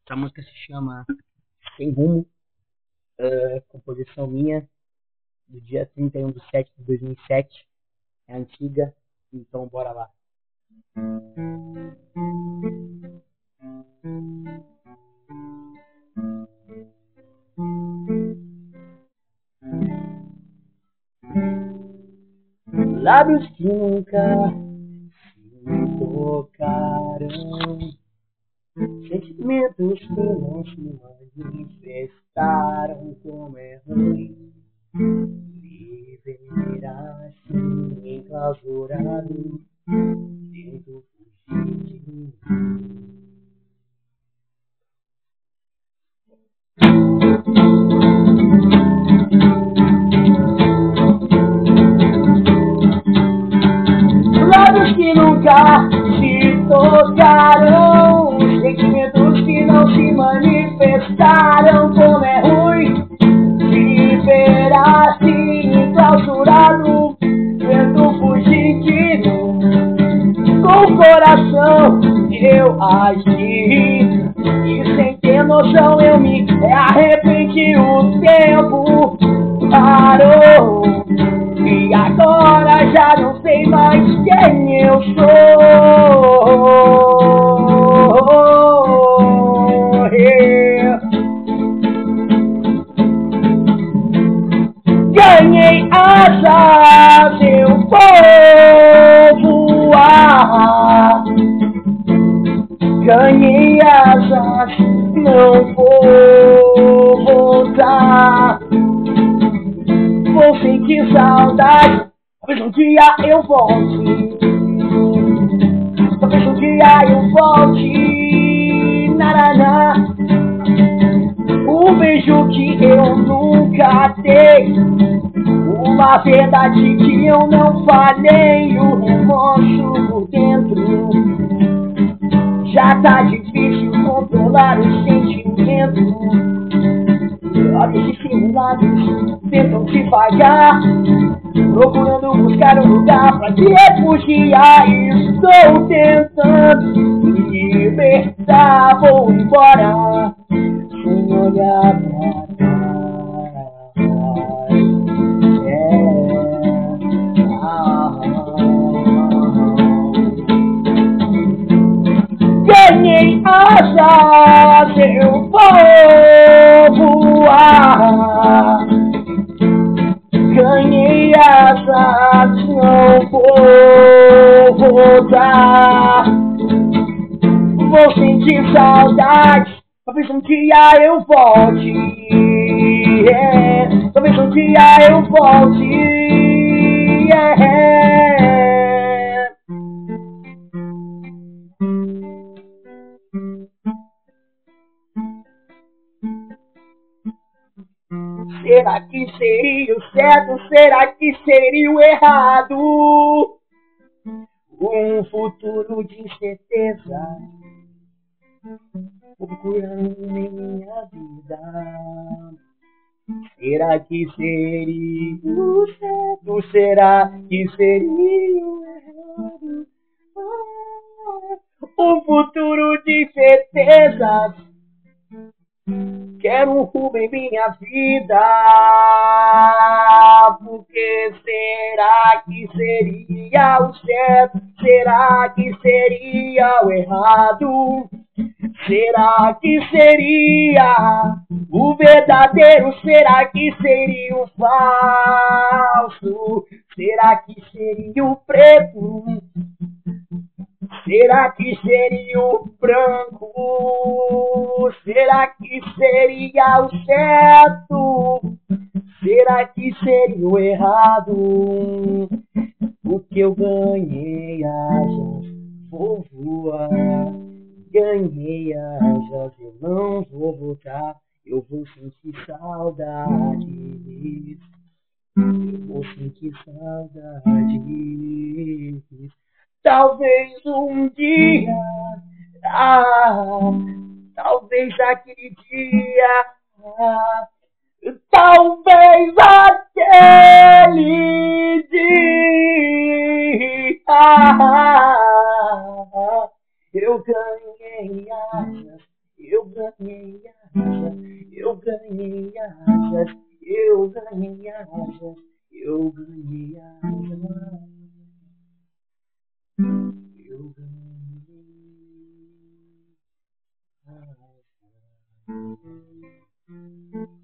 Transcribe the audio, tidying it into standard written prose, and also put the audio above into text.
Essa música se chama Sem Rumo, composição minha, do dia 31/7/2007. É antiga, então bora lá. Lábios que nunca se tocaram, sentimentos que não se manifestaram, como é ruim viver assim, enclausurado, tento fugir de mim. Lábios que nunca se tocaram, sentimentos que não se manifestaram, como é ruim viver assim, enclausurado, tento fugir de mim. Com o coração eu agi, e sem ter noção eu me arrependi. O tempo parou e agora já não sei mais quem eu sou. Ganhei asas, eu vou voar. Ganhei asas, não vou voltar. Vou sentir saudade, talvez um dia eu volte. Talvez um dia eu volte. Naraná. Um beijo que eu nunca dei, uma verdade que eu não falei. O remorso por dentro, já tá difícil controlar os sentimentos. Olhos dissimulados tentam devagar, procurando buscar um lugar pra te refugiar. Estou tentando me libertar, vou embora sem olhar pra trás. Ganhei asas, eu vou voar. Ganhei asas, não vou voltar. Vou sentir saudade, talvez um dia eu volte. Talvez um dia eu volte. Será que seria o certo? Será que seria o errado? Um futuro de incerteza procurando em minha vida. Será que seria o certo? Será que seria o errado? Um futuro de certezas. Quero um rumo em minha vida. Porque será que seria o certo? Será que seria o errado? Será que seria o verdadeiro? Será que seria o falso? Será que seria o preto? Será que seria o branco? Será que seria o certo? Será que seria o errado? Porque eu ganhei asas, vou voar. Ganhei asas, eu não vou voltar. Eu vou sentir saudades. Eu vou sentir saudades. Talvez um dia, talvez aquele dia, talvez aquele dia, eu ganhei asas, eu ganhei asas, eu ganhei asas, eu ganhei asas, eu ganhei asas, eu ganhei asas.